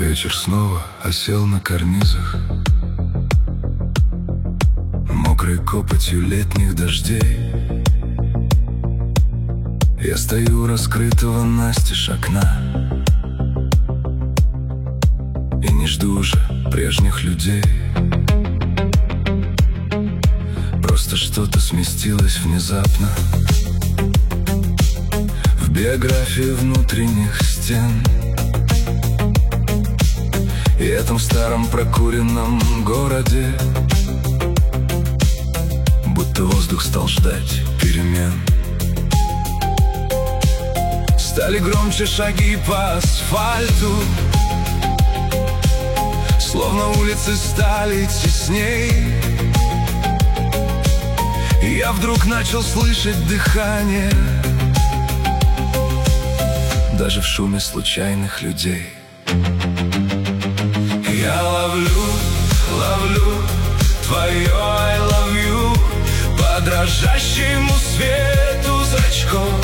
Вечер снова осел на карнизах, мокрой копотью летних дождей. Я стою у раскрытого настежь окна и не жду уже прежних людей. Просто что-то сместилось внезапно в биографии внутренних стен. И этом старом прокуренном городе будто воздух стал ждать перемен. Стали громче шаги по асфальту, словно улицы стали тесней. И я вдруг начал слышать дыхание даже в шуме случайных людей. Я ловлю твое I love you по дрожащему свету зрачков.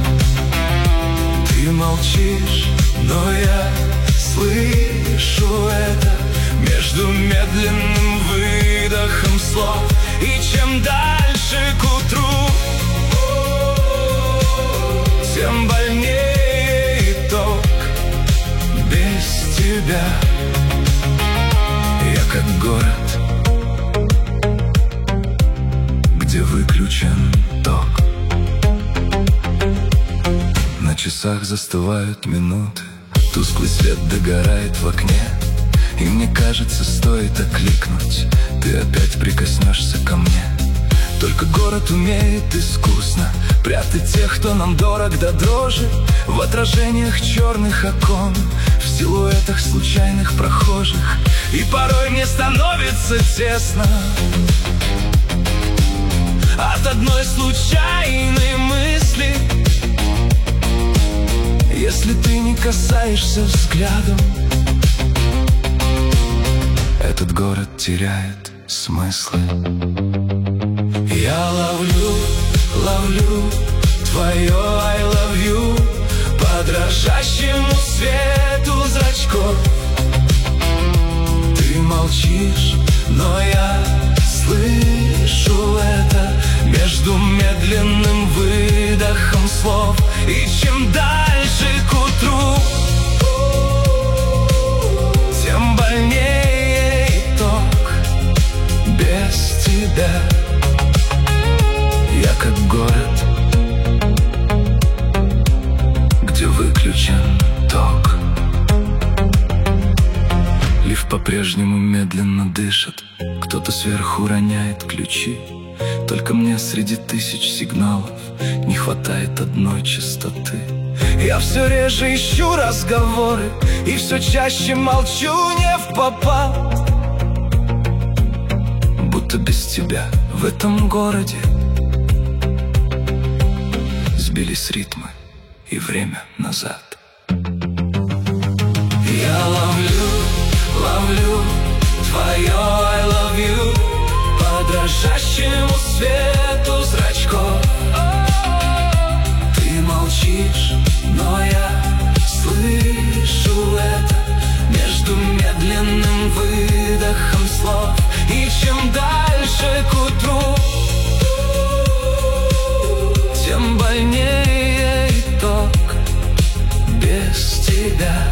Ты молчишь, но я слышу это между медленным выдохом слов. И чем дальше к утру, тем больнее итог без тебя. Я как город, где выключен ток. На часах застывают минуты, тусклый свет догорает в окне. И мне кажется, стоит окликнуть, ты опять прикоснешься ко мне. Только город умеет искусно прятать тех, кто нам дорог до дрожи, в отражениях черных окон, в силуэтах случайных прохожих. И порой мне становится тесно от одной случайной мысли. Если ты не касаешься взглядом, этот город теряет смыслы. Я ловлю твое I love you по дрожащему свету зрачков. Ты молчишь, но я слышу это между медленным выдохом слов. И чем дальше к утру, тем больнее итог без тебя. Я как город, где выключен ток. Лифт по-прежнему медленно дышит, кто-то сверху роняет ключи. Только мне среди тысяч сигналов не хватает одной частоты. Я все реже ищу разговоры и все чаще молчу не впопад. Будто без тебя в этом городе сбились ритмы и время назад. Я ловлю твое I love you по дрожащему свету зрачков. Ты молчишь, но я слышу это между медленным выдохом слов. И чем дальше к утру, тем больнее итог без тебя.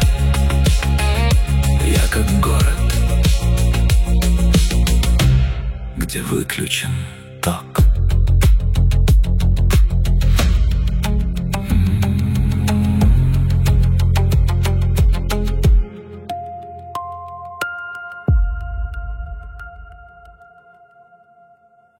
Я как город, где выключен ток.